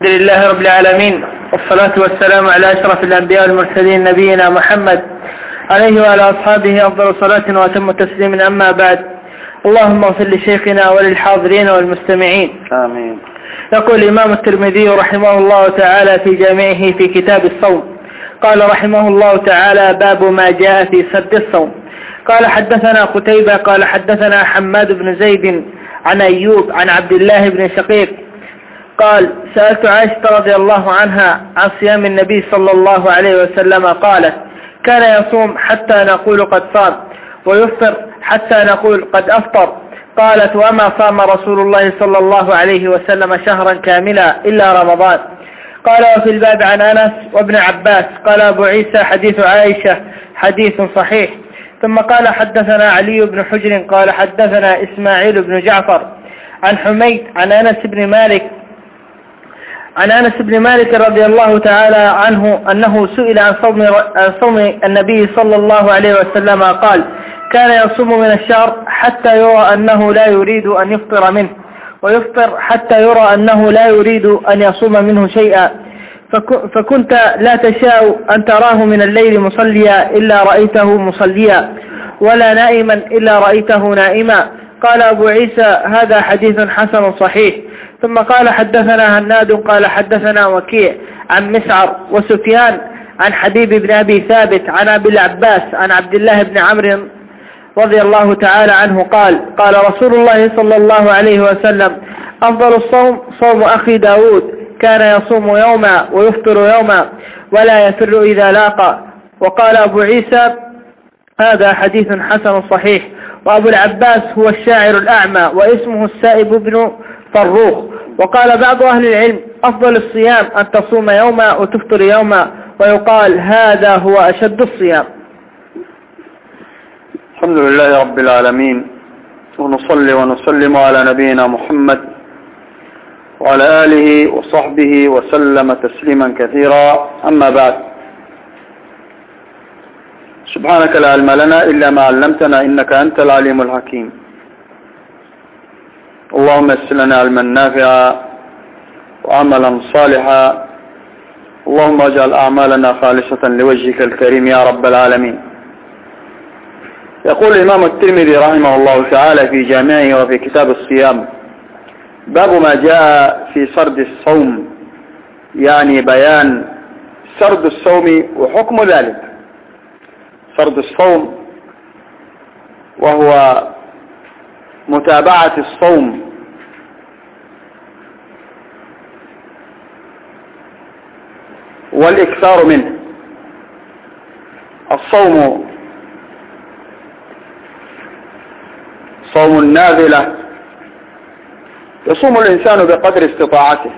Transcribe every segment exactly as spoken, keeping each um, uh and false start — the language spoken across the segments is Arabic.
الحمد لله رب العالمين، والصلاة والسلام على أشرف الأنبياء والمرسلين نبينا محمد عليه وعلى أصحابه أفضل صلاة وأتم تسليم. أما بعد، اللهم اغفر لشيخنا وللحاضرين والمستمعين. آمين. يقول الإمام الترمذي رحمه الله تعالى في جامعه في كتاب الصوم، قال رحمه الله تعالى: باب ما جاء في سد الصوم. قال حدثنا قتيبة قال حدثنا حماد بن زيد عن أيوب عن عبد الله بن شقيق قال: سألت عائشة رضي الله عنها عن صيام النبي صلى الله عليه وسلم، قالت: كان يصوم حتى نقول قد صام، ويفطر حتى نقول قد أفطر. قالت: وما صام رسول الله صلى الله عليه وسلم شهرا كاملا إلا رمضان. قال: وفي الباب عن أنس وابن عباس. قال أبو عيسى: حديث عائشة حديث صحيح. ثم قال: حدثنا علي بن حجر قال حدثنا إسماعيل بن جعفر عن حميد عن أنس بن مالك عن أنس بن مالك رضي الله تعالى عنه أنه سئل عن صوم عن صوم النبي صلى الله عليه وسلم، قال: كان يصوم من الشهر حتى يرى أنه لا يريد أن يفطر منه، ويفطر حتى يرى أنه لا يريد أن يصوم منه شيئا، فكنت لا تشاء أن تراه من الليل مصليا إلا رأيته مصليا، ولا نائما إلا رأيته نائما. قال أبو عيسى: هذا حديث حسن صحيح. ثم قال: حدثنا هناد قال حدثنا وكيع عن مسعر وسفيان عن حبيب بن أبي ثابت عن أبي العباس عن عبد الله بن عمرو رضي الله تعالى عنه قال: قال رسول الله صلى الله عليه وسلم: أفضل الصوم صوم أخي داود، كان يصوم يوما ويفطر يوما ولا يفر إذا لاقى. وقال أبو عيسى: هذا حديث حسن صحيح. وأبو العباس هو الشاعر الأعمى واسمه السائب بن فروخ. وقال بعض أهل العلم: أفضل الصيام أن تصوم يوما وتفطر يوما، ويقال هذا هو أشد الصيام. الحمد لله رب العالمين، ونصلي ونسلم على نبينا محمد وعلى آله وصحبه وسلم تسليما كثيرا. أما بعد، سبحانك لا علم لنا إلا ما علمتنا إنك أنت العليم الحكيم. اللهم يسر لنا علما نافعا وعملا صالحا، اللهم اجعل أعمالنا خالصة لوجهك الكريم يا رب العالمين. يقول الإمام الترمذي رحمه الله تعالى في جامعه وفي كتاب الصيام: باب ما جاء في سرد الصوم، يعني بيان سرد الصوم وحكم ذلك. سرد الصوم وهو متابعة الصوم والإكثار منه. الصوم صوم النافلة، يصوم الإنسان بقدر استطاعته،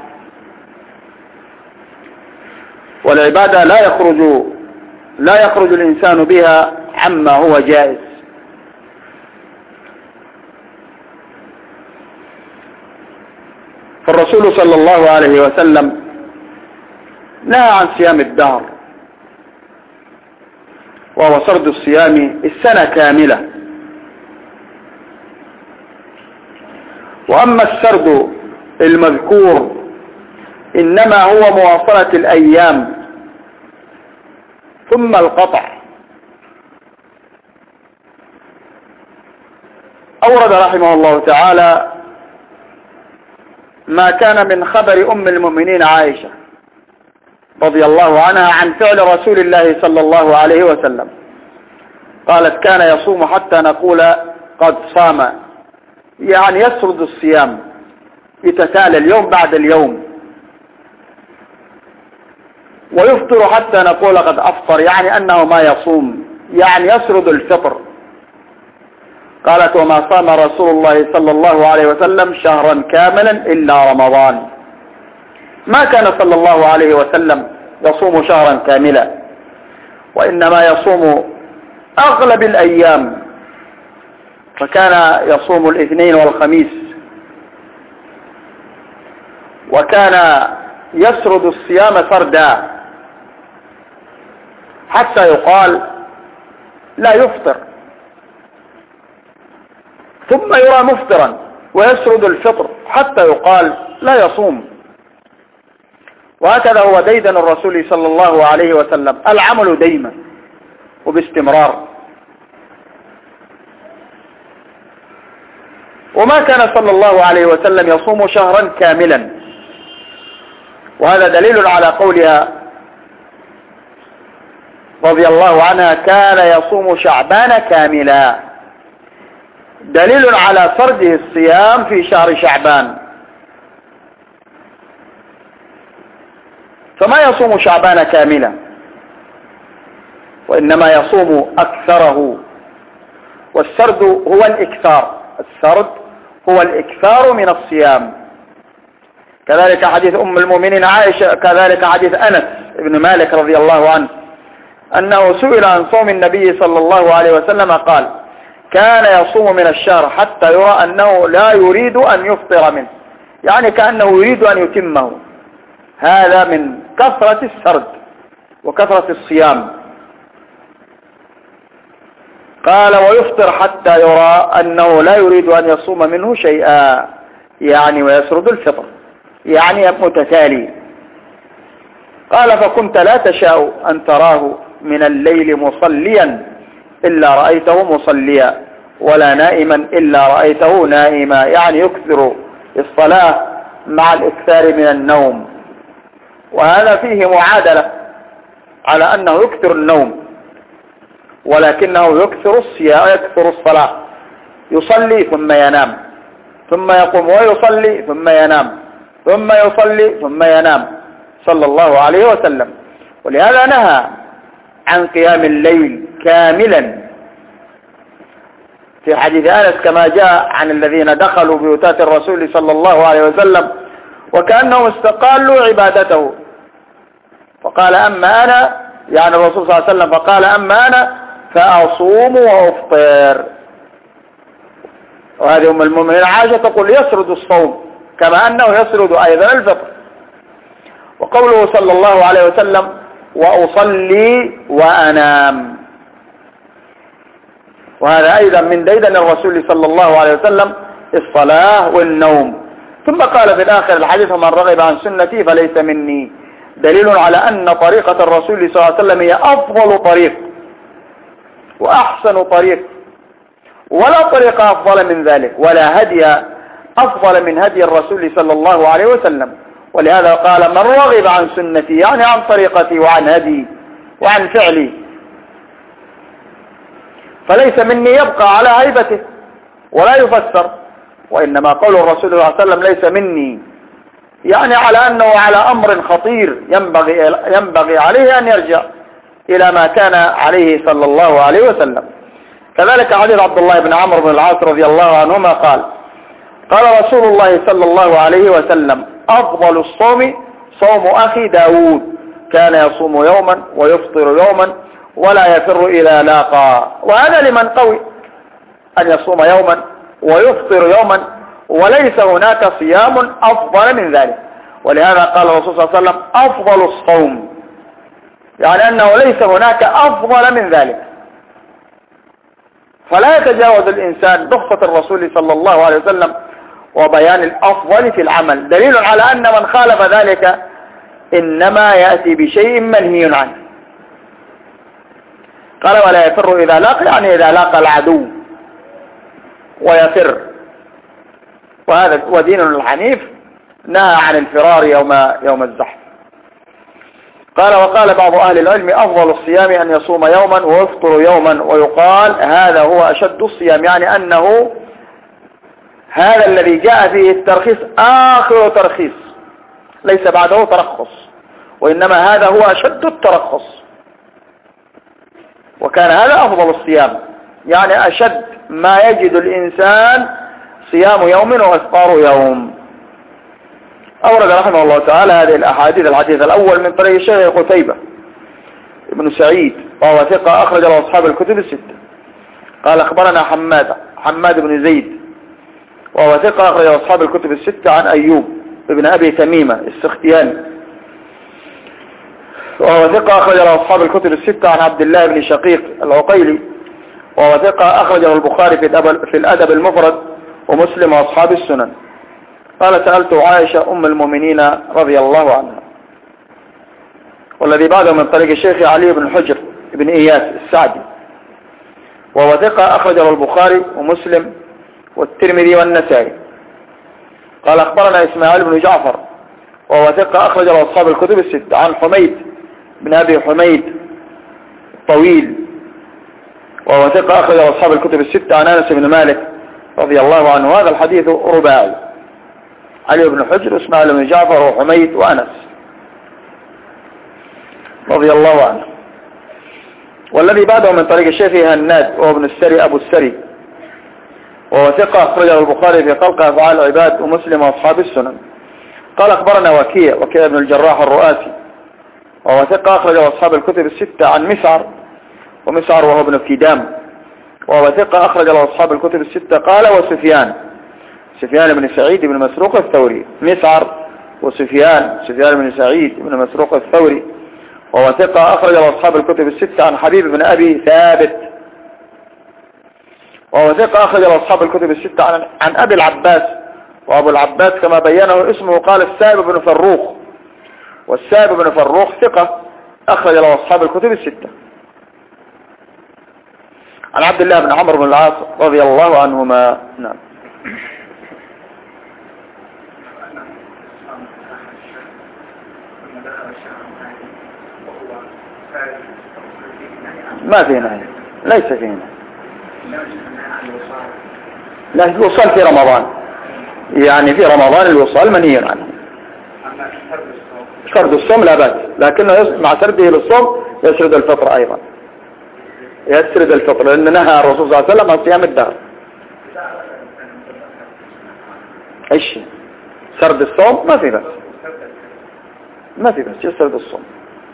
والعبادة لا يخرج لا يخرج الإنسان بها عما هو جائز. فالرسول صلى الله عليه وسلم نهى عن صيام الدهر، وهو سرد الصيام السنة كاملة. وأما السرد المذكور إنما هو مواصلة الأيام ثم القطع. أورد رحمه الله تعالى ما كان من خبر أم المؤمنين عائشة رضي الله عنها عن فعل رسول الله صلى الله عليه وسلم. قالت: كان يصوم حتى نقول قد صام، يعني يسرد الصيام يتتالى اليوم بعد اليوم، ويفطر حتى نقول قد أفطر، يعني أنه ما يصوم، يعني يسرد الفطر. قالت: وما صام رسول الله صلى الله عليه وسلم شهرا كاملا إلا رمضان. ما كان صلى الله عليه وسلم يصوم شهرا كاملا، وإنما يصوم أغلب الأيام، فكان يصوم الاثنين والخميس، وكان يسرد الصيام سردا حتى يقال لا يفطر، ثم يرى مفطرا ويسرد الفطر حتى يقال لا يصوم. وهكذا هو ديدن الرسول صلى الله عليه وسلم، العمل ديما وباستمرار. وما كان صلى الله عليه وسلم يصوم شهرا كاملا، وهذا دليل على قولها رضي الله عنها كان يصوم شعبان كاملا، دليل على فرضه الصيام في شهر شعبان. فما يصوم شعبان كاملا، وإنما يصوم أكثره، والسرد هو الإكثار، السرد هو الإكثار من الصيام. كذلك حديث أم المؤمنين عائشة، كذلك حديث أنس بن مالك رضي الله عنه أنه سئل عن صوم النبي صلى الله عليه وسلم قال كان يصوم من الشهر حتى يرى أنه لا يريد أن يفطر منه، يعني كأنه يريد أن يتمه. هذا من كثرة السرد وكثرة الصيام. قال ويفطر حتى يرى أنه لا يريد أن يصوم منه شيئا، يعني ويسرد الفطر، يعني متتالي. قال فكنت لا تشاء أن تراه من الليل مصليا إلا رأيته مصليا، ولا نائما إلا رأيته نائما، يعني يكثر الصلاة مع الإكثار من النوم. وهذا فيه معادلة على أنه يكثر النوم، ولكنه يكثر الصيام يكثر الصلاة، يصلي ثم ينام، ثم يقوم ويصلي ثم ينام، ثم يصلي ثم ينام صلى الله عليه وسلم. ولهذا نهى عن قيام الليل كاملا في حديث أنس كما جاء عن الذين دخلوا بيوتات الرسول صلى الله عليه وسلم وكأنهم استقالوا عبادته، فقال أما أنا، يعني الرسول صلى الله عليه وسلم، فقال أما أنا فأصوم وأفطر. وهذه أم المؤمنين عائشة تقول يسرد الصوم كما أنه يسرد أيضا الفطر. وقوله صلى الله عليه وسلم وأصلي وأنام، وهذا أيضا من ديدن الرسول صلى الله عليه وسلم الصلاة والنوم. ثم قال في الآخر الحديث من رغب عن سنتي فليس مني، دليل على أن طريقة الرسول صلى الله عليه وسلم هي أفضل طريق وأحسن طريق، ولا طريق أفضل من ذلك، ولا هدي أفضل من هدي الرسول صلى الله عليه وسلم. ولهذا قال من رغب عن سنتي، يعني عن طريقتي وعن هدي وعن فعلي، فليس مني، يبقى على هيبته ولا يفسر. وإنما قول الرسول صلى الله عليه وسلم ليس مني، يعني على أنه على أمر خطير ينبغي, ينبغي عليه أن يرجع إلى ما كان عليه صلى الله عليه وسلم. كذلك حديث عبد الله بن عمرو بن العاص رضي الله عنهما قال قال رسول الله صلى الله عليه وسلم أفضل الصوم صوم أخي داود، كان يصوم يوما ويفطر يوما ولا يفر إلى لاقى. وهذا لمن قوي أن يصوم يوما ويفطر يوما، وليس هناك صيام أفضل من ذلك. ولهذا قال الرسول صلى الله عليه وسلم أفضل الصوم، يعني أنه ليس هناك أفضل من ذلك. فلا يتجاوز الإنسان رخصة الرسول صلى الله عليه وسلم وبيان الأفضل في العمل، دليل على أن من خالف ذلك إنما يأتي بشيء منهي عنه. قال ولا يفر إذا لاقى، يعني إذا لاقى العدو ويفر. وهذا وديننا الحنيف نهى عن الفرار يوم يوم الزحف. قال وقال بعض أهل العلم أفضل الصيام أن يصوم يوما ويفطر يوما، ويقال هذا هو أشد الصيام، يعني أنه هذا الذي جاء فيه الترخيص آخر ترخيص، ليس بعده ترخص، وإنما هذا هو أشد الترخص. وكان هذا أفضل الصيام، يعني أشد ما يجد الإنسان صيام يوم وإفطار يوم. أورد رحمه الله تعالى هذه الأحاديث. الحديث الأول من طريق الشيخ قتيبة ابن سعيد وهو ثقة أخرج له أصحاب الكتب الستة. قال أخبرنا حماد حماد بن زيد وهو ثقة أخرج له أصحاب الكتب الستة عن أيوب ابن أبي تميمة السختياني وهو ثقة أخرج له أصحاب الكتب الستة عن عبد الله بن شقيق العقيلي وهو ثقة أخرجه البخاري في الأدب المفرد ومسلم وأصحاب السنن. قال سألت عائشة أم المؤمنين رضي الله عنها والذي بعده من طريق الشيخ علي بن حجر بن إياس السعدي وهو ثقة أخرجه البخاري ومسلم والترمذي والنسائي. قال أخبرنا إسماعيل بن جعفر وهو ثقة أخرجه أصحاب الكتب الستة عن حميد بن أبي حميد الطويل وهو ثقة أخرجه أصحاب الكتب الستة عن أنس بن مالك رضي الله عنه. هذا الحديث رباعي، علي بن حجر وإسماعيل بن جعفر وحميد وأنس رضي الله عنه. والذي بعده من طريق الشيخ هناد وهو ابن السري أبو السري وهو ثقة أخرجه البخاري في خلق أفعال العباد ومسلم وأصحاب السنن. قال أخبرنا وكيع وكيع بن الجراح الرؤاسي وهو ثقة أخرجه أصحاب الكتب الستة عن مسعر ومسعر وهو ابن كيدام وهو ثقة أخرجه أصحاب الكتب الستة. قال وسفيان سفيان بن سعيد بن مسروق الثوري مسعر وسفيان سفيان بن سعيد بن مسروق الثوري وهو ثقة أخرجه أصحاب الكتب الستة عن حبيب بن أبي ثابت وهو ثقة أخرجه أصحاب الكتب الستة عن, عن أبي العباس وأبو العباس كما بينه اسمه قال السائب بن فروخ والسائب بن فروخ ثقة أخرج له أصحاب الكتب الستة. عن عبد الله بن عمرو بن العاص رضي الله عنهما. نعم. ما في نهي، ليس في نهي، لا الوصال في رمضان، يعني في رمضان الوصال منهي عنه. سرد الصوم لا بأس، لكنه مع سرده للصوم يسرد الفطر أيضا، يسرد الفطر، لأن نهى الرسول صلى الله عليه وسلم عن صيام الدهر. ايش سرد الصوم ما في بس، ما في بس يسرد الصوم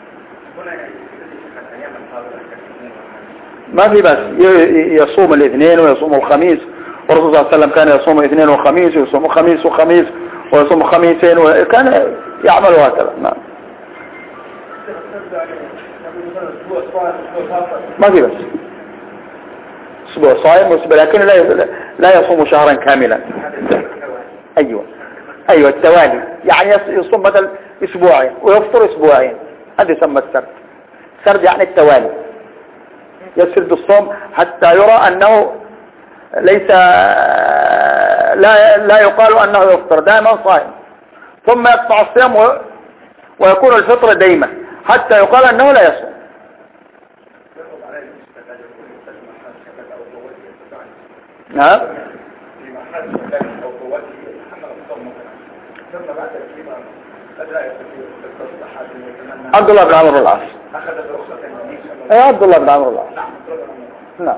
ما في بس، يصوم الاثنين ويصوم الخميس، والرسول صلى الله عليه وسلم كان يصوم اثنين وخميس ويصوم خميس وخميس ويصوم خميسين وكان يعمل هكذا. نعم ما في بس اسبوع صائم واسبوع، لكن لا لا يصوم شهرا كاملا. ايوه ايوه التوالي، يعني يصوم مثلا اسبوعين ويفطر اسبوعين، هذا يسمى السرد. السرد يعني التوالي، يسرد الصوم حتى يرى انه ليس لا لا يقال انه يفطر دائما صائم، ثم يقطع الصيام ويكون الفطر دائما حتى يقال انه لا يصوم. نعم عبد الله بن عمرو العاص اي عبد الله بن عمرو العاص. نعم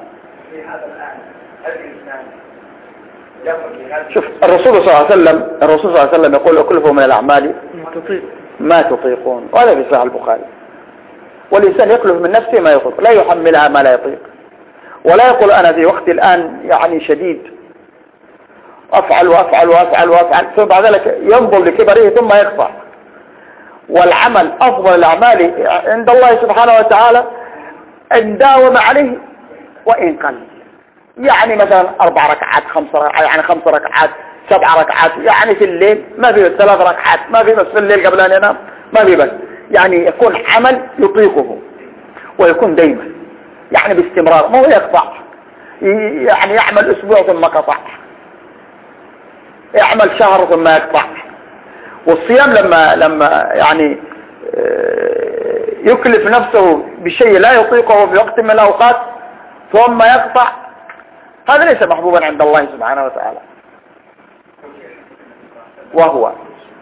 شوف الرسول صلى الله عليه وسلم الرسول صلى الله عليه وسلم يقول اكلفوا من الاعمال ما تطيقون، وهذا في صحيح البخاري. والانسان يكلف من نفسه ما يطيق، لا يحملها ما لا يطيق، ولا يقول انا في وقت الان يعني شديد افعل وافعل وافعل وافعل ثم بعد ذلك ينظر لكبره ثم يقطع. والعمل افضل الاعمال عند الله سبحانه وتعالى ان داوم عليه وان قل، يعني مثلا اربع ركعات خمس ركعات يعني خمس ركعات سبع ركعات، يعني في الليل ما في ثلاث ركعات، ما في بس في الليل قبل ان ينام ما في بس، يعني يكون عمل يطيقه ويكون دايما يعني باستمرار، ما هو يقطع، يعني يعمل اسبوع ثم قطع، يعمل شهر ثم يقطع. والصيام لما لما يعني يكلف نفسه بشيء لا يطيقه في وقت من الاوقات ثم يقطع، هذا ليس محبوبا عند الله سبحانه وتعالى. وهو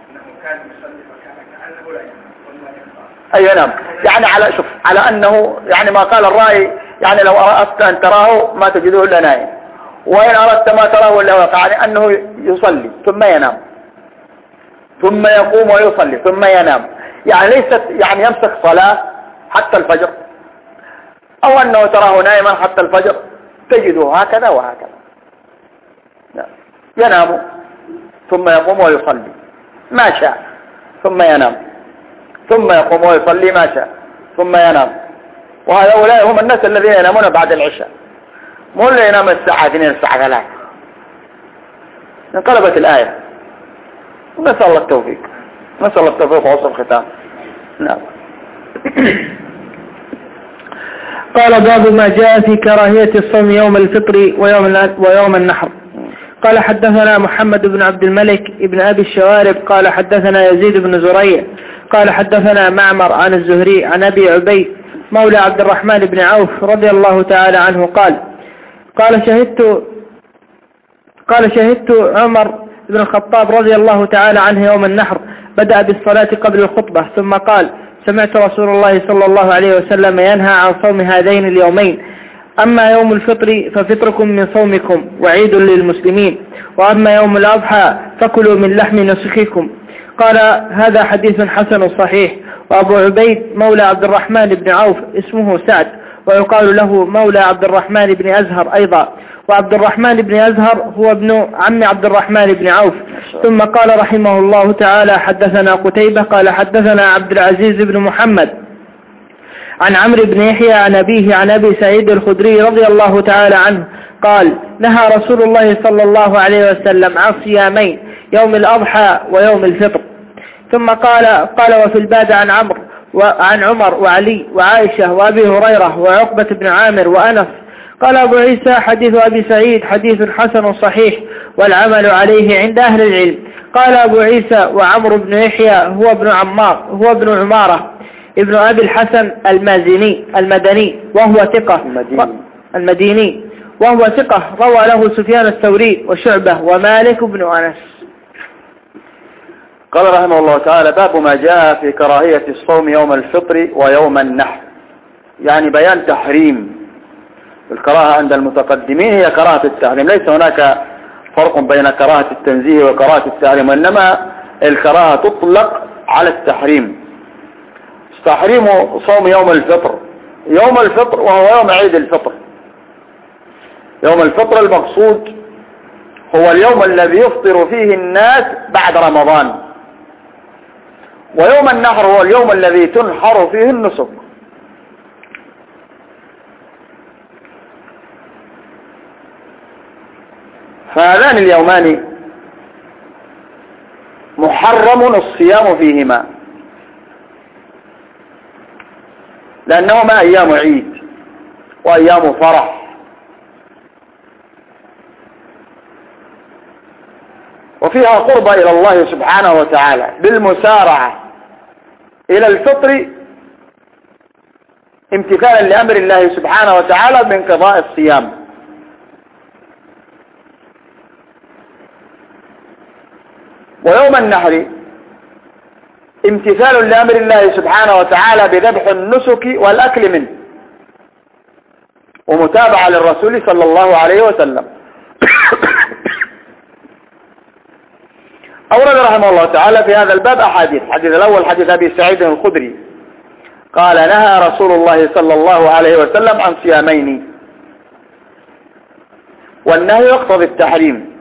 اي نعم، يعني على شوف على انه يعني ما قال الرأي، يعني لو اردت ان تراه ما تجده الا نائم، وان اردت ما تراه الا واقع، يعني انه يصلي ثم ينام ثم يقوم ويصلي ثم ينام، يعني ليست يعني يمسك صلاة حتى الفجر، او انه تراه نائما حتى الفجر، تجده هكذا وهكذا. ينام ثم يقوم ويصلي ما شاء ثم ينام، ثم يقوم ويصلي ما شاء ثم ينام. وهؤلاء هم الناس الذين ينامون بعد العشاء، مو اللي ينام الساعة اثنين الساعة ثلاثة. انقلبت الآية. نسأل الله التوفيق، نسأل الله التوفيق وحسن الختام. نعم. قال باب ما جاء في كراهية الصوم يوم الفطر ويوم ويوم النحر. قال حدثنا محمد بن عبد الملك ابن أبي الشوارب قال حدثنا يزيد بن زريع قال حدثنا معمر عن الزهري عن أبي عبيد مولى عبد الرحمن بن عوف رضي الله تعالى عنه قال قال شهدت قال شهدت عمر بن الخطاب رضي الله تعالى عنه يوم النحر بدأ بالصلاة قبل الخطبة ثم قال سمعت رسول الله صلى الله عليه وسلم ينهى عن صوم هذين اليومين، أما يوم الفطر ففطركم من صومكم وعيد للمسلمين، وأما يوم الأضحى فكلوا من لحم نسككم. قال هذا حديث حسن صحيح. وأبو عبيد مولى عبد الرحمن بن عوف اسمه سعد ويقال له مولى عبد الرحمن بن أزهر أيضا، وعبد الرحمن بن أزهر هو ابن عم عبد الرحمن بن عوف. ثم قال رحمه الله تعالى حدثنا قتيبة قال حدثنا عبد العزيز بن محمد عن عمرو بن يحيى عن أبيه عن أبي سعيد الخدري رضي الله تعالى عنه قال نهى رسول الله صلى الله عليه وسلم عن صيامين يوم الأضحى ويوم الفطر. ثم قال قال وفي الباب عن عمرو وعن عمر وعلي وعائشة وأبي هريرة وعقبة بن عامر وأنس. قال أبو عيسى حديث أبي سعيد حديث حسن صحيح والعمل عليه عند أهل العلم. قال أبو عيسى وعمرو بن يحيى هو ابن عمار هو ابن عمارة ابن أبي الحسن المازني المدني وهو ثقة المديني, المديني وهو ثقة روى له سفيان الثوري وشعبة ومالك بن أنس. قال رحمه الله تعالى باب ما جاء في كراهية الصوم يوم الفطر ويوم النحر، يعني بيان تحريم. الكراهة عند المتقدمين هي كراهة التحريم، ليس هناك فرق بين كراهة التنزيه وكراهة التحريم، وإنما الكراهة تطلق على التحريم. تحريم صوم يوم الفطر، يوم الفطر وهو يوم عيد الفطر. يوم الفطر المقصود هو اليوم الذي يفطر فيه الناس بعد رمضان، ويوم النحر هو اليوم الذي تنحر فيه النسك. فهذان اليومان محرم الصيام فيهما لأنهما أيام عيد وأيام فرح، وفيها قربة إلى الله سبحانه وتعالى بالمسارعة إلى الفطر امتثالا لأمر الله سبحانه وتعالى بانقضاء الصيام. ويوم النحر امتثال لأمر الله سبحانه وتعالى بذبح النسك والأكل منه، ومتابعة للرسول صلى الله عليه وسلم. أورد رحمه الله تعالى في هذا الباب أحاديث. الحديث الأول حديث أبي سعيد الخدري قال نهى رسول الله صلى الله عليه وسلم عن صيامين، والنهي يقتضي التحريم.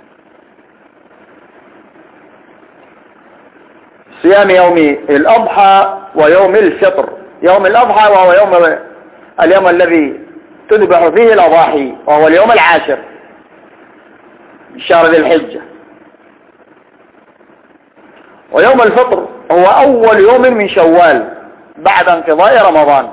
صيام يوم الأضحى ويوم الفطر. يوم الأضحى وهو يوم اليوم الذي تذبح فيه الأضاحي، وهو اليوم العاشر من شهر ذي الحجة. ويوم الفطر هو أول يوم من شوال بعد انقضاء رمضان،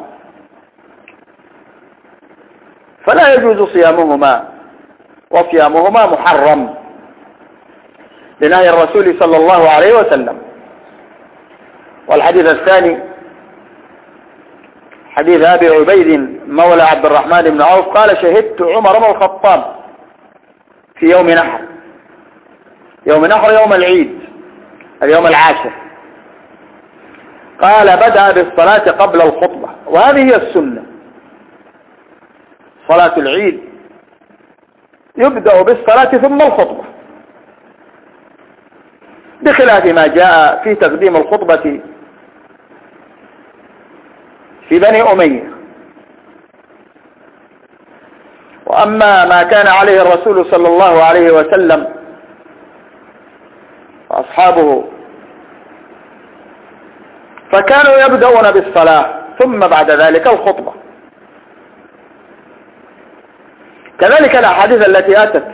فلا يجوز صيامهما، وصيامهما محرم لنهي الرسول صلى الله عليه وسلم. والحديث الثاني حديث أبي عبيد مولى عبد الرحمن بن عوف قال شهدت عمر بن الخطاب في يوم نحر. يوم نحر يوم العيد اليوم العاشر. قال بدأ بالصلاة قبل الخطبة، وهذه هي السنة. صلاة العيد يبدأ بالصلاة ثم الخطبة، بخلاف ما جاء في تقديم الخطبة في بني أمية. وأما ما كان عليه الرسول صلى الله عليه وسلم وأصحابه فكانوا يبدأون بالصلاة ثم بعد ذلك الخطبة. كذلك الأحاديث التي أتت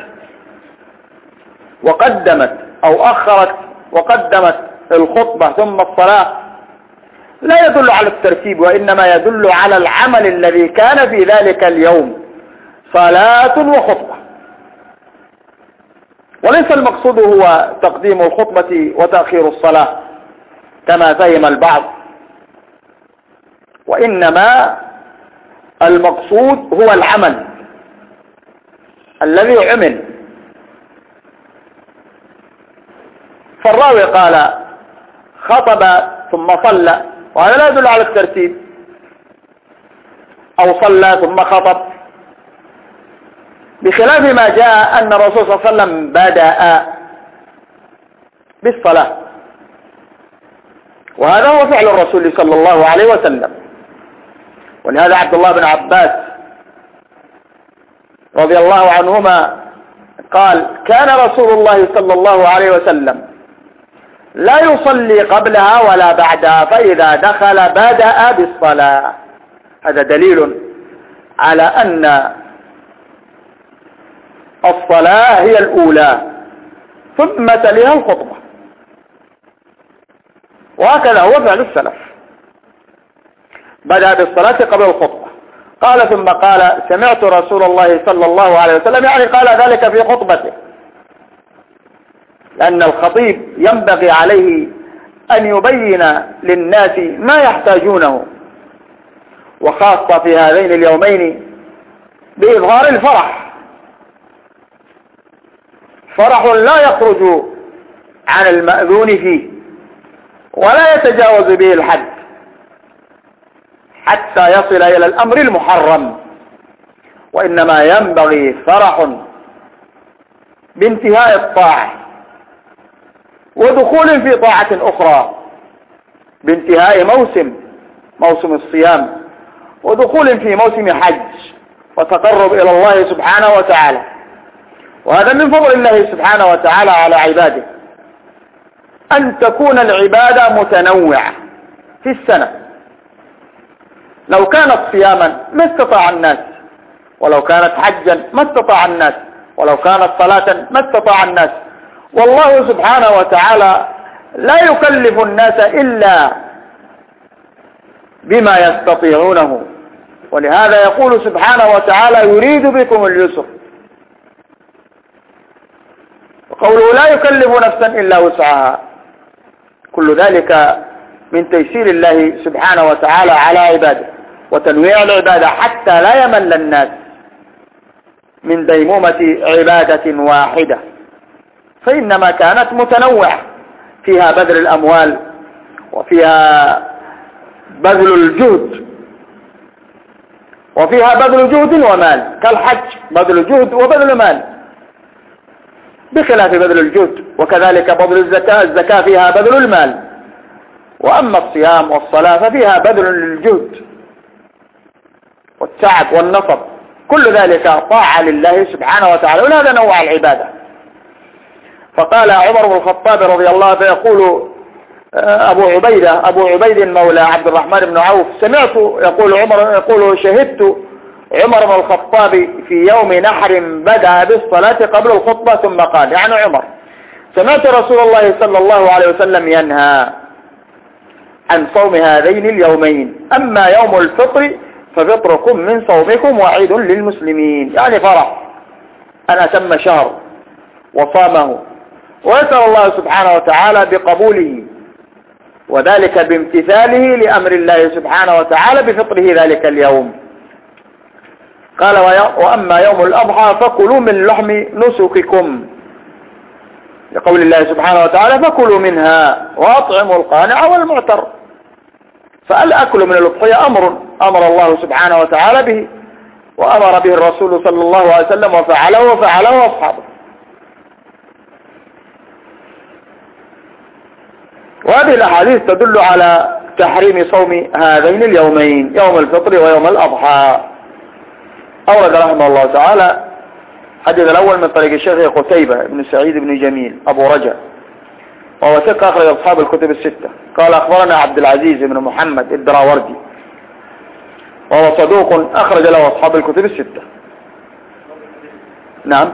وقدمت أو أخرت وقدمت الخطبة ثم الصلاة لا يدل على الترتيب، وإنما يدل على العمل الذي كان في ذلك اليوم، صلاة وخطبة. وليس المقصود هو تقديم الخطبة وتأخير الصلاة كما فهم البعض، وإنما المقصود هو العمل الذي عمل. فالراوي قال خطب ثم صلى، وهذا لا يدل على الترتيب، أو صلى ثم خطب، بخلاف ما جاء أن الرسول صلى الله عليه وسلم بدأ بالصلاة، وهذا هو فعل الرسول صلى الله عليه وسلم. ولهذا عبد الله بن عباس رضي الله عنهما قال كان رسول الله صلى الله عليه وسلم لا يصلي قبلها ولا بعدها، فإذا دخل بدأ بالصلاة. هذا دليل على أن الصلاة هي الأولى ثم تليها الخطبة، وهكذا هو فعل السلف، بدأ بالصلاة قبل الخطبة. قال ثم قال سمعت رسول الله صلى الله عليه وسلم، يعني قال ذلك في خطبته، لأن الخطيب ينبغي عليه أن يبين للناس ما يحتاجونه، وخاصة في هذين اليومين بإظهار الفرح، فرح لا يخرج عن المأذون فيه ولا يتجاوز به الحد حتى يصل إلى الأمر المحرم، وإنما ينبغي فرح بانتهاء الطاعة ودخول في طاعة أخرى، بانتهاء موسم موسم الصيام ودخول في موسم حج وتقرب إلى الله سبحانه وتعالى. وهذا من فضل الله سبحانه وتعالى على عباده، أن تكون العبادة متنوعة في السنة. لو كانت صياما ما استطاع الناس، ولو كانت حجا ما استطاع الناس، ولو كانت صلاة ما استطاع الناس. والله سبحانه وتعالى لا يكلف الناس إلا بما يستطيعونه، ولهذا يقول سبحانه وتعالى يريد بكم اليسر، وقوله لا يكلف نفسا إلا وسعها. كل ذلك من تيسير الله سبحانه وتعالى على عباده وتنويع العبادة حتى لا يمل الناس من ديمومة عبادة واحدة، فإنما كانت متنوعة، فيها بذل الأموال وفيها بذل الجهد، وفيها بذل جهد ومال، كالحج بذل جهد وبذل مال بخلاف بذل الجهد، وكذلك بذل الزكاة، الزكاة فيها بذل المال. وأما الصيام والصلاة ففيها بذل الجهد والتعب والنصب، كل ذلك طاعة لله سبحانه وتعالى، ولهذا نوع العبادة. فقال عمر بن الخطاب رضي الله عنه يقول أبو عبيدة أبو عبيد مولى عبد الرحمن بن عوف سمعت يقول عمر يقول شهدت عمر بن الخطاب في يوم نحر بدأ بالصلاة قبل الخطبة ثم قال، يعني عمر سمعت رسول الله صلى الله عليه وسلم ينهى عن صوم هذين اليومين، أما يوم الفطر ففطركم من صومكم وعيد للمسلمين، يعني فرح أن أتم شهر وصامه، ويسأل الله سبحانه وتعالى بقبوله، وذلك بامتثاله لأمر الله سبحانه وتعالى بفطره ذلك اليوم. قال وأما يوم الأضحى فكلوا من لحم نسككم، لقول الله سبحانه وتعالى فكلوا منها وأطعموا القانع والمعتر. فالأكل من الأضحية أمر أمر الله سبحانه وتعالى به، وأمر به الرسول صلى الله عليه وسلم وفعله وفعله أصحابه. وهذه الأحاديث تدل على تحريم صوم هذين اليومين، يوم الفطر ويوم الأضحى. أورد رحمه الله تعالى الحديث الأول من طريق الشيخ قتيبة بن سعيد بن جميل أبو رجا، وهو ثقة أخرج أصحاب الكتب الستة. قال أخبرنا عبد العزيز بن محمد الدراوردي، وهو صدوق أخرج له أصحاب الكتب الستة. نعم،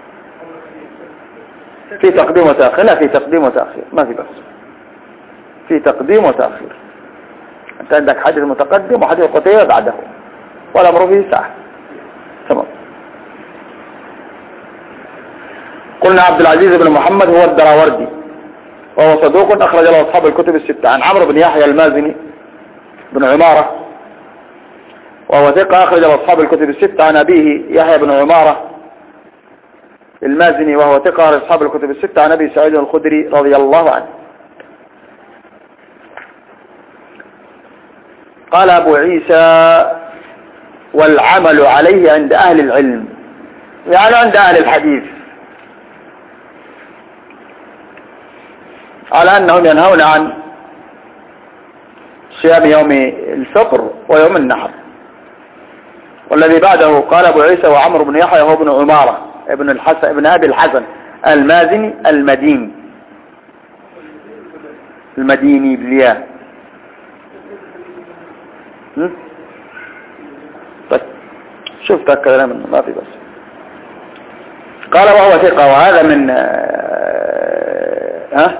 في تقديم وتأخير، لا في تقديم وتأخير، ما في بس، في تقديم وتأخير. أنت عندك حديث متقدم وحديث قتيبة بعده والأمر فيه ساعة. تمام. قلنا عبد العزيز بن محمد هو الدراوردي وهو صدوق أخرج له أصحاب الكتب الستة. عن عمرو بن يحيى المازني بن عمارة وهو ثقة أخرج له أصحاب الكتب الستة. عن أبيه يحيى بن عمارة المازني وهو ثقة أخرج أصحاب الكتب الستة. عن أبي سعيد الخدري رضي الله عنه. قال أبو عيسى والعمل عليه عند أهل العلم، يعني عند أهل الحديث، على أنهم ينهون عن صيام يوم الفطر ويوم النحر. والذي بعده قال أبو عيسى وعمرو بن يحيى هو ابن عمارة ابن الحسن ابن أبي الحسن المازني المديني المديني بالياء. طيب شفت الكلام ما في بس. قال وهو ثقة وهذا من ها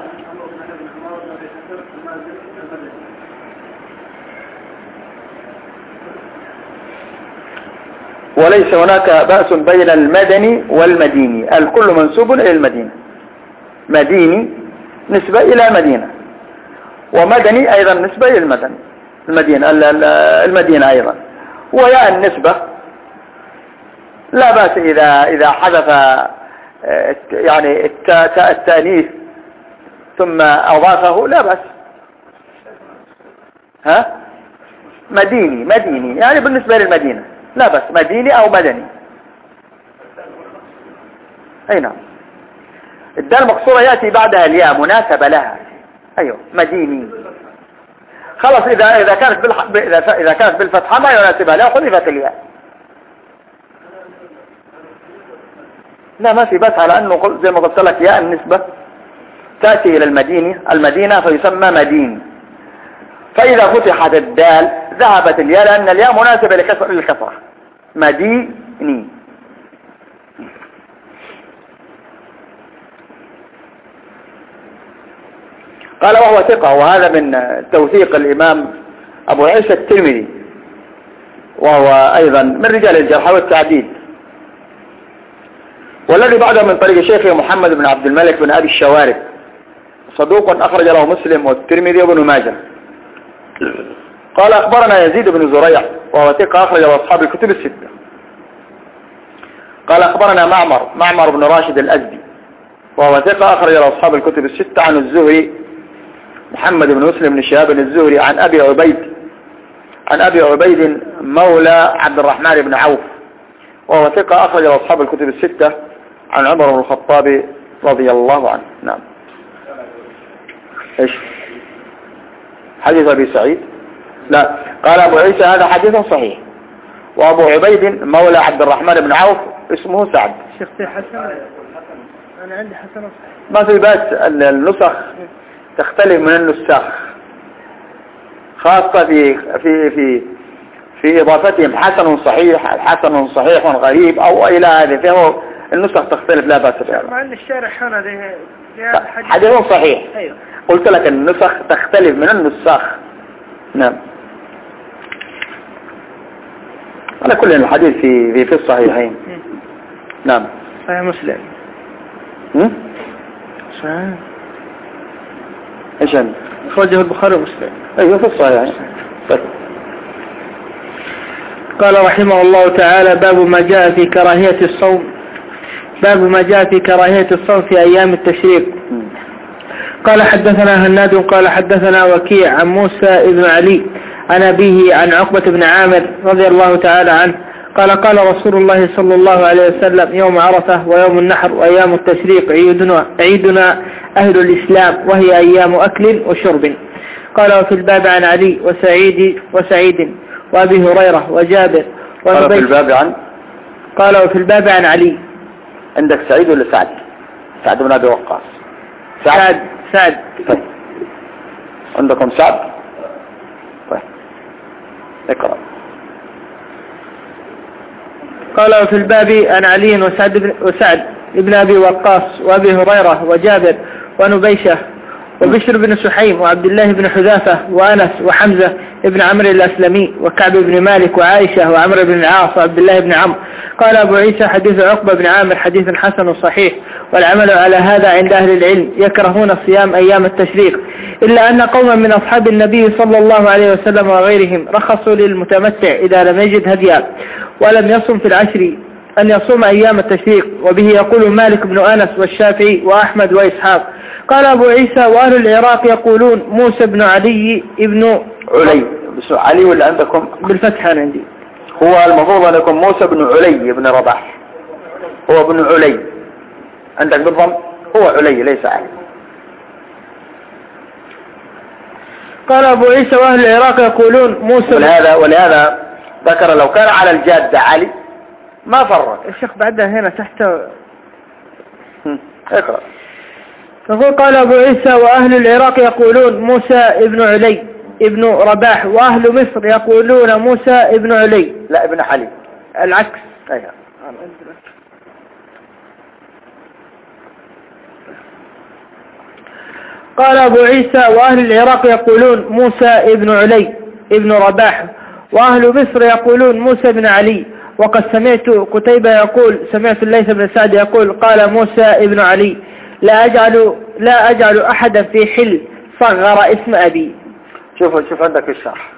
وليس هناك بأس بين المدني والمديني، الكل منسوب إلى المدينة. مديني نسبة إلى مدينة، ومدني أيضا نسبة إلى المدن المدينة المدينة أيضا. ويا النسبة لا بأس إذا إذا حدث يعني التأنيث ثم أضافه لا بأس. ها مديني مديني يعني بالنسبة للمدينة لا بس مديني أو مدني. أي نعم. الدال المقصورة يأتي بعدها الياء مناسبة لها. أيوه مديني. خلاص إذا إذا كانت بالح... إذا إذا كانت بالفتحة ما يناسبها لا حذفت الياء. لا ما في بس على أنه زي ما قلت لك ياء النسبة تأتي إلى المدينة المدينة فيسمى مدين. فإذا فتحت الدال ذهبت الياء لأن الياء مناسبة للكسرة. مديني. قال وهو ثقة وهذا من توثيق الإمام أبو عيسى الترمذي وهو أيضا من رجال الجرح والتعديل. والذي بعده من طريق شيخه محمد بن عبد الملك بن أبي الشوارب صدوق أخرج له مسلم والترمذي وابن ماجه. قال أخبرنا يزيد بن زريع وهو ثقة أخرج له أصحاب الكتب الستة. قال أخبرنا معمر معمر بن راشد الأزدي وهو ثقة أخرج له أصحاب الكتب الستة. عن الزهري محمد بن مسلم بن شهاب الزهري عن أبي عبيد عن أبي عبيد مولى عبد الرحمن بن عوف وهو ثقة أخرج له أصحاب الكتب الستة. عن عمر بن الخطاب رضي الله عنه. نعم. إيش حديث أبي سعيد؟ لا قال أبو عيسى هذا حديث صحيح. وأبو عبيد مولى عبد الرحمن بن عوف اسمه سعد. شيخ حسن أنا عندي حسن صحيح. ما في بس النسخ تختلف من النساخ خاصة في في في في إضافتهم حسن صحيح حسن صحيح غريب أو إلى هذه فهو النسخ تختلف لا بأس بها. مع أن الشارح هنا ده حديث صحيح. أيوه. قلت لك النسخ تختلف من النساخ. نعم. على كل الحديث في في في الصحيحين. نعم. صحيح مسلم. هم؟ صحيح. ايش انت؟ أخرجه البخاري ومسلم. ايوه في الصحيحين. طيب. قال رحمه الله تعالى باب ما جاء في كراهية الصوم باب ما جاء في كراهية الصوم في أيام التشريق. قال حدثنا هناد قال حدثنا وكيع عن موسى بن علي عن أبيه عن عقبة بن عامر رضي الله تعالى عنه قال قال رسول الله صلى الله عليه وسلم يوم عرفة ويوم النحر وأيام التشريق عيدنا, عيدنا أهل الإسلام وهي أيام أكل وشرب. قال وفي الباب عن علي وسعيد وسعيد وأبي هريرة وجابر. قال في الباب عن قال وفي الباب عن علي. عندك سعيد ولا سعد؟ سعد بن أبي وقاص. سعد سعد. طيب. عندكم سعد؟ طيب اقرأ. قال وفي الباب عن علي وسعد بن وسعد ابن أبي وقاص وأبي هريرة وجابر ونبيشة وبشر بن سحيم وعبد الله بن حذافة وأنس وحمزة بن عمرو الأسلمي وكعب بن مالك وعائشة وعمرو بن العاص وعبد الله بن عمرو. قال أبو عيسى حديث عقبة بن عامر حديث حسن صحيح، والعمل على هذا عند أهل العلم، يكرهون صيام أيام التشريق، إلا أن قوما من أصحاب النبي صلى الله عليه وسلم وغيرهم رخصوا للمتمتع إذا لم يجد هديا ولم يصم في العشر أن يصوم أيام التشريق، وبه يقول مالك بن أنس والشافعي وأحمد وإسحاق. قال أبو عيسى وأهل العراق يقولون موسى بن علي ابن علي. علي ولا عندكم بالفتح عندي؟ هو المفروض أن يكون موسى بن علي بن رباح، هو بن علي عندك بالضم، هو علي ليس علي. قال أبو عيسى وأهل العراق يقولون موسى، ولهذا ولهذا ذكر لو كان على الجادة علي ما فرق. الشيخ بعدها هنا تحت اقرأ. فقال قال أبو عيسى وأهل العراق يقولون موسى ابن علي ابن رباح، وأهل مصر يقولون موسى ابن علي لا ابن علي، العكس. أيها. قال أبو عيسى وأهل العراق يقولون موسى ابن علي ابن رباح، وأهل مصر يقولون موسى بن علي. وقد سمعت قتيبة يقول سمعت الليث بن سعد يقول قال موسى ابن علي لا أجعل لا أجعل أحدا في حل صغر اسم أبي. شوف شوف عندك الشرح.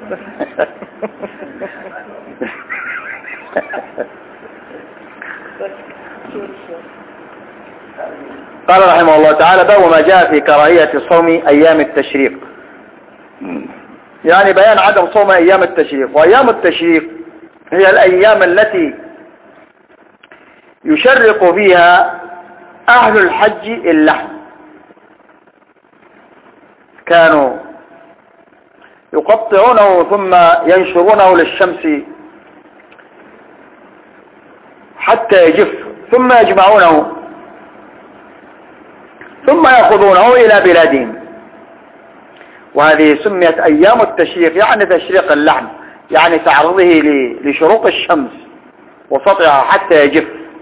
قال رحمه الله تعالى باب ما جاء في كراهية صوم أيام التشريق، يعني بيان عدم صوم أيام التشريق. وأيام التشريق هي الأيام التي يشرق فيها أهل الحج اللحم، كانوا يقطعونه ثم ينشرونه للشمس حتى يجف، ثم يجمعونه ثم يأخذونه إلى بلادهم، وهذه سميت أيام التشريق، يعني تشريق اللحم، يعني تعرضه لشروق الشمس وسطعها حتى يجف،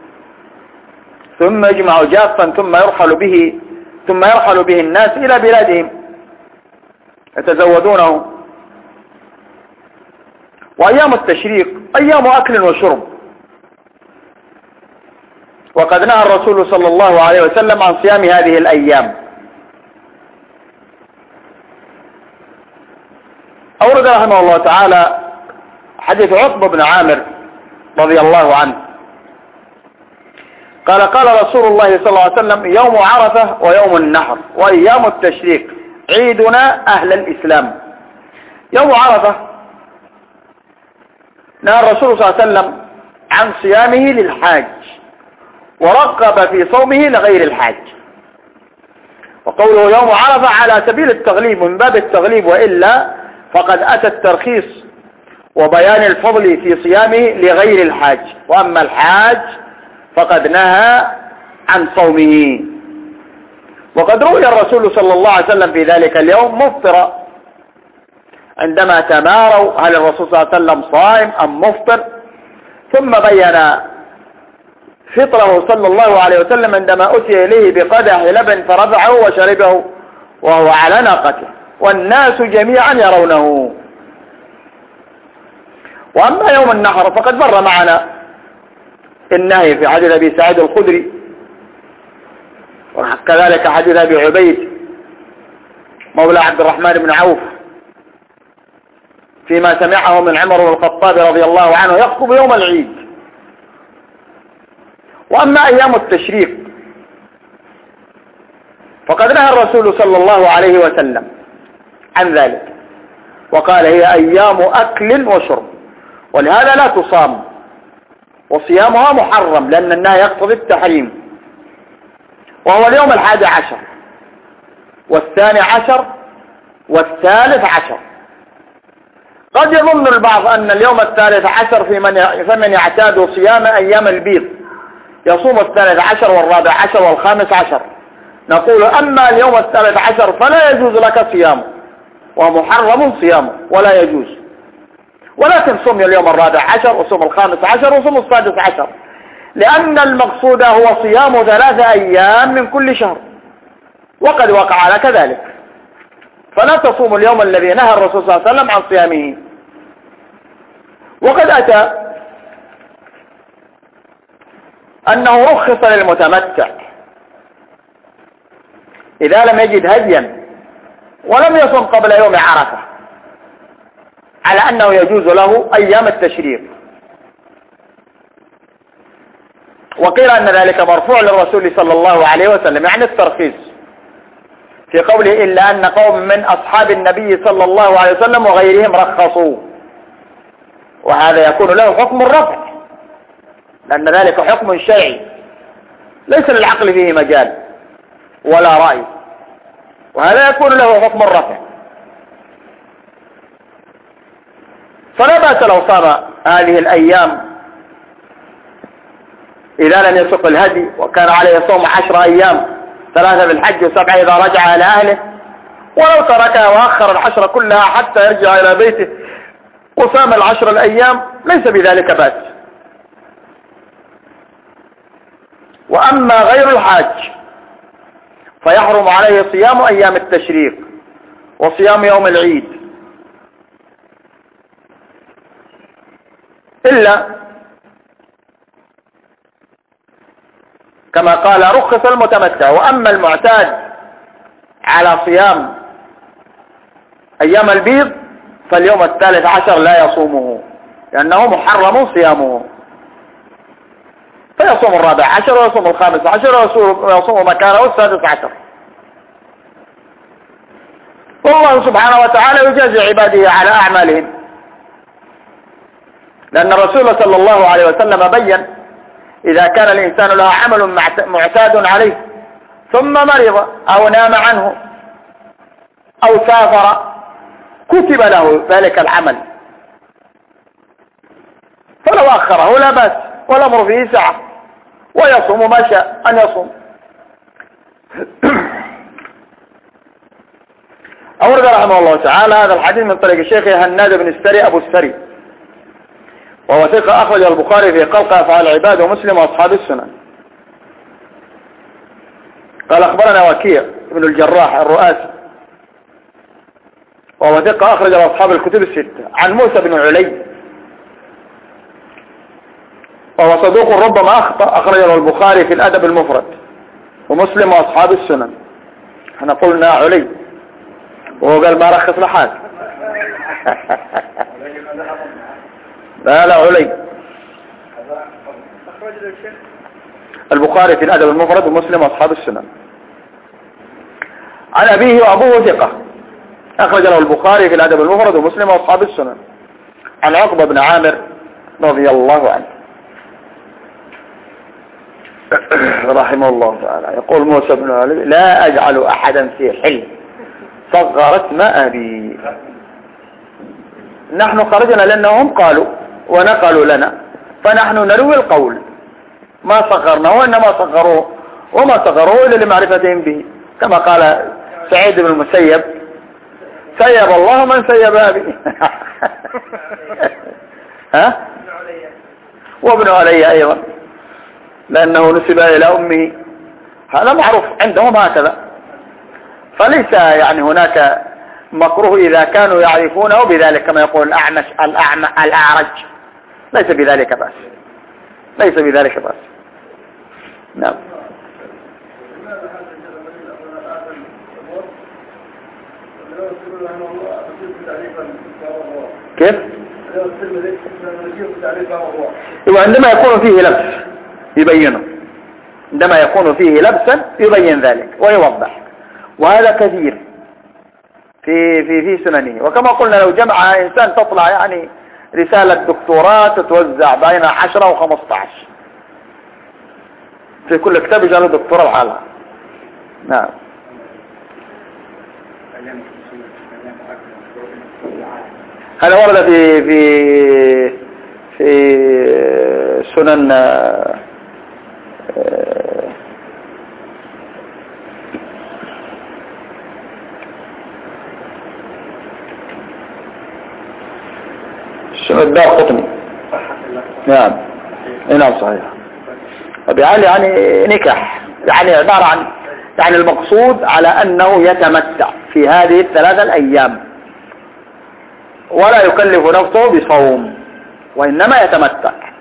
ثم يجمع جافا ثم يرحل به ثم يرحل به الناس إلى بلادهم يتزودونه. وأيام التشريق أيام أكل وشرب، وقد نهى الرسول صلى الله عليه وسلم عن صيام هذه الأيام. أورد رحمه الله تعالى حديث عقبة بن عامر رضي الله عنه قال قال رسول الله صلى الله عليه وسلم يوم عرفة ويوم النحر وأيام التشريق عيدنا أهل الإسلام. يوم عرفة نهى الرسول صلى الله عليه وسلم عن صيامه للحاج، ورغب في صومه لغير الحاج. وقوله يوم عرفة على سبيل التغليب من باب التغليب، وإلا فقد أتى الترخيص وبيان الفضل في صيامه لغير الحاج، وأما الحاج فقد نهى عن صومه. وقد روي الرسول صلى الله عليه وسلم في ذلك اليوم مفطرا، عندما تماروا هل الرسول صلى الله عليه وسلم صائم أم مفطر، ثم بين فطره صلى الله عليه وسلم عندما أتي إليه بقدح لبن فرفعه وشربه وهو على ناقته والناس جميعا يرونه. وأما يوم النحر فقد مر معنا النهي في حديث أبي سعيد الخدري، وكذلك حديث أبي عبيد مولى عبد الرحمن بن عوف فيما سمعه من عمر بن الخطاب رضي الله عنه يخطب يوم العيد. وأما أيام التشريق فقد نهى الرسول صلى الله عليه وسلم عن ذلك، وقال هي أيام أكل وشرب، ولهذا لا تصام، وصيامها محرم لأن النهي يقتضي التحريم. وهو اليوم الحادي عشر والثاني عشر والثالث عشر. قد يظن البعض أن اليوم الثالث عشر في من فمن يعتاد صيام أيام البيض يصوم الثالث عشر والرابع عشر والخامس عشر. نقول أما اليوم الثالث عشر فلا يجوز لك صيامه، ومحرم صيامه ولا يجوز، ولكن صم اليوم الرابع عشر وصم الخامس عشر وصم السادس عشر، لأن المقصود هو صيام ثلاثة أيام من كل شهر، وقد وقع لك ذلك. فلا تصوموا اليوم الذي نهى الرسول صلى الله عليه وسلم عن صيامه. وقد أتى أنه رخص للمتمتع إذا لم يجد هديا ولم يصم قبل يوم عرفة على أنه يجوز له أيام التشريق. وقيل أن ذلك مرفوع للرسول صلى الله عليه وسلم، يعني الترخيص في قوله إلا أن قوم من أصحاب النبي صلى الله عليه وسلم وغيرهم رخصوا، وهذا يكون له حكم الرفع لأن ذلك حكم شرعي ليس للعقل فيه مجال ولا رأي، وهذا يكون له حكم الرفع. فلا بأس لو صام هذه الأيام إذا لم يسق الهدي، وكان عليه صوم عشر أيام، ثلاثة بالحج وسبعة إذا رجع إلى أهله، ولو تركها وأخر العشر كلها حتى يرجع إلى بيته وصام العشر الأيام ليس بذلك بأس. وأما غير الحاج فيحرم عليه صيام أيام التشريق وصيام يوم العيد، إلا كما قال رخص المتمتع. وأما المعتاد على صيام أيام البيض فاليوم الثالث عشر لا يصومه لأنه محرم صيامه، فيصوم الرابع عشر ويصوم الخامس عشر ويصوم مكانه السادس عشر. والله سبحانه وتعالى يجازي عباده على أعمالهم، لأن الرسول صلى الله عليه وسلم بين إذا كان الإنسان له عمل معتاد عليه ثم مرض أو نام عنه أو سافر كتب له ذلك العمل، فلو أخره لا بأس والأمر فيه سعة، ويصوم ما شاء أن يصوم. أورد رحمه الله تعالى هذا الحديث من طريق الشيخ هناد بن السري أبو السري، وهو ثقة أخرج البخاري في خلق أفعال العباد ومسلم وأصحاب السنن. قال أخبرنا وكيع بن الجراح الرؤاسي، وهو ثقة أخرج أصحاب الكتب الستة، عن موسى بن علي، وهو صدوق ربما أخطأ، أخرجه البخاري في الأدب المفرد ومسلم وأصحاب السنن. احنا قلنا علي وهو قال ما رخص لحاج. لا لا علي. البخاري في الأدب المفرد ومسلم وأصحاب السنن. عن أبيه وأبوه ثقة، أخرج له البخاري في الأدب المفرد ومسلم وأصحاب السنن. عن عقبة بن عامر رضي الله عنه رحمه الله تعالى يقول موسى بن علي لا أجعل أحدا في حل صغر اسم أبي. نحن خرجنا لأنهم قالوا ونقلوا لنا، فنحن نروي القول ما صغرناه وإنما صغروه، وما صغروه إلا لمعرفتهم به، كما قال سعيد بن المسيب سيب الله من سيب أبي. ها؟ وابن علي أيضا لأنه نسب إلى أمه، هذا معروف عندهم هكذا. فليس يعني هناك مكروه إذا كانوا يعرفونه بذلك كما يقول الأعمش الأعمى الأعرج، ليس بذلك بأس، ليس بذلك بأس. نعم. كيف؟ وعندما يكون فيه لبس يبينه، عندما يكون فيه لبسا يبين ذلك ويوضح، وهذا كثير في في في سننه. وكما قلنا لو جمع إنسان تطلع يعني رسالة دكتوراه تتوزع بين عشرة وخمسة عشر في كل كتاب يجعله دكتوراه بحالها. نعم. هذا ورد في في في سنن سنن الدارقطني. نعم نعم صحيح. يعني يعني نكاح، يعني عبارة عن يعني المقصود على أنه يتمتع في هذه الثلاثة الأيام، ولا يكلف نفسه بصوم وإنما يتمتع.